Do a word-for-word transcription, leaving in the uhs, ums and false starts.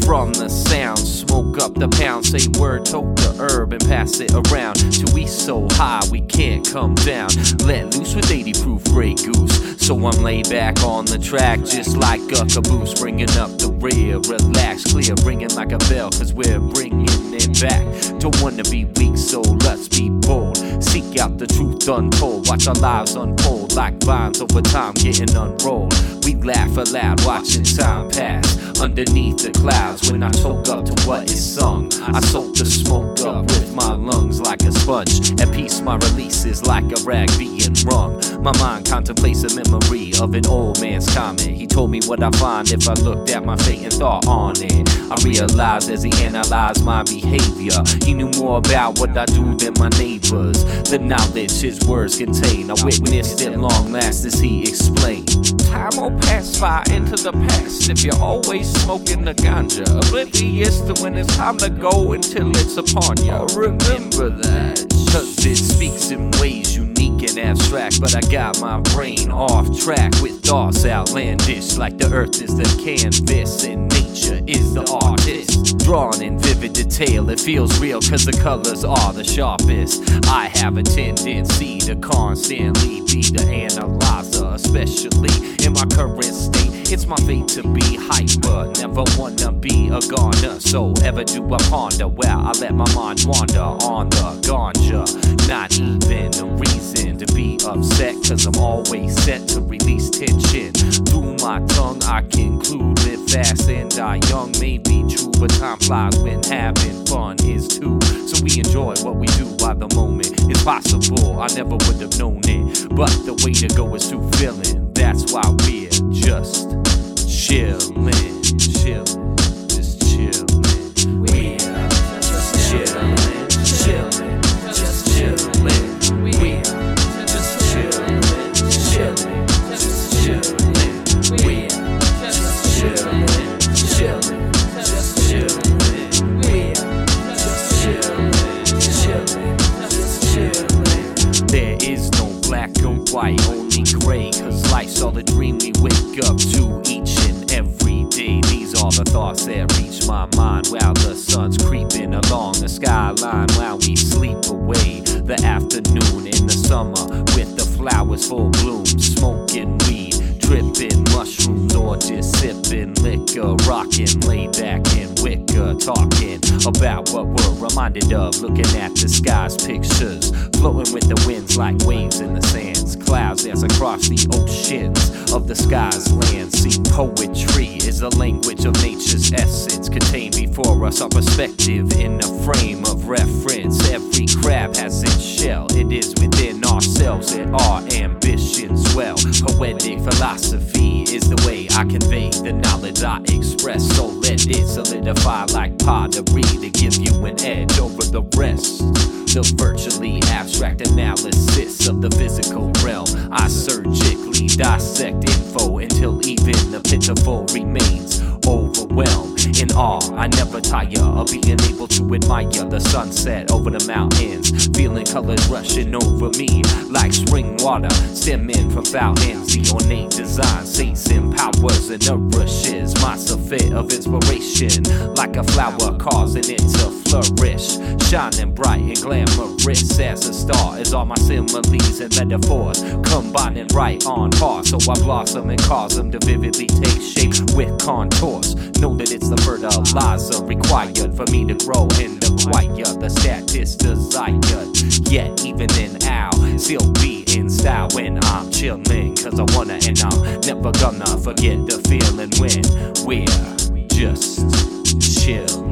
from the sound. Smoke up the pound, say word, tote the herb and pass it around till we so high we can't come down. Let loose with eighty proof Grey Goose, so I'm laid back on the track just like a caboose, bringing up the rear. Relax, clear, ringing like a bell, cause we're bringing it back. Don't wanna be weak, so let's be bold. Seek out the truth untold, watch our lives unfold like vines over time getting unrolled. We laugh aloud watching time pass underneath the clouds. When I choke up to what is sung, I soak the smoke up with my lungs like a sponge. At peace my release is like a rag being wrung. My mind contemplates a memory of an old man's comment. He told me what I find if I looked at my fate and thought on it. I realized as he analyzed my behavior, he knew more about what I do than my neighbors. The knowledge his words contain, I witnessed it long last as he explained. Time will pass by into the past if you're always smoking the ganja, oblivious to when it's time to go until it's upon you. Remember that, cause it speaks in ways unique and abstract, but I got my brain off track with thoughts outlandish, like the earth is the canvas and nature is the artist. Drawn in vivid detail, it feels real cause the colors are the sharpest. I have a tendency to constantly be the analyzer, especially in my current state. It's my fate to be hyper, never wanna be a goner. So ever do I ponder where I let my mind wander on the ganja. Not even a reason to be upset, cause I'm always set to release tension. Through my tongue I conclude, live fast and die young may be true, but time flies when having fun is too. So we enjoy what we do while the moment is possible. I never would have known it, but the way to go is through feeling. That's why we're just chillin', chillin', just chillin'. We're just chillin', chillin', just chillin'. We're just chillin', chillin', just chillin'. We're just chillin', chillin', just chillin'. We're just chillin', chillin', just chillin'. There is no black or white, only gray, cause life's all a dream we wake up to each and every day. These are the thoughts that reach my mind while the sun's creeping along the skyline, while we sleep away the afternoon in the summer with the flowers full bloom. Smoking weed, tripping mushrooms, or just sipping liquor, rocking, laid back in wicker, talking about what we're reminded of, looking at the sky's pictures, floating with the winds like waves in the sands. Clouds dance across the oceans of the sky's land. See, poetry is a language of nature's essence, contained before us, our perspective in a frame of reference. Every crab has its shell, it is within ourselves that our ambitions well. Poetic philosophy is the way I convey the knowledge I express, so let it solidify like pottery to give you an edge over the rest. The virtually abstract analysis of the physical realm, I surgically dissect info until even the pitiful remains overwhelmed. In awe, I never tire of being able to admire the sunset over the mountains, feeling colors rushing over me like spring water stemming from fountains. The ornate design, saints and powers and nourishes my surfeit of inspiration, like a flower causing it to flourish, shining bright and glamorous as a star. Is all my similes and metaphors combining right on par, so I blossom and cause them to vividly take shape with contours. Know that it's the fertilizer required for me to grow and acquire the status desired. Yet even in owl, still be in style when I'm chillin', cause I wanna and I'm never gonna forget the feeling when we're just chillin'.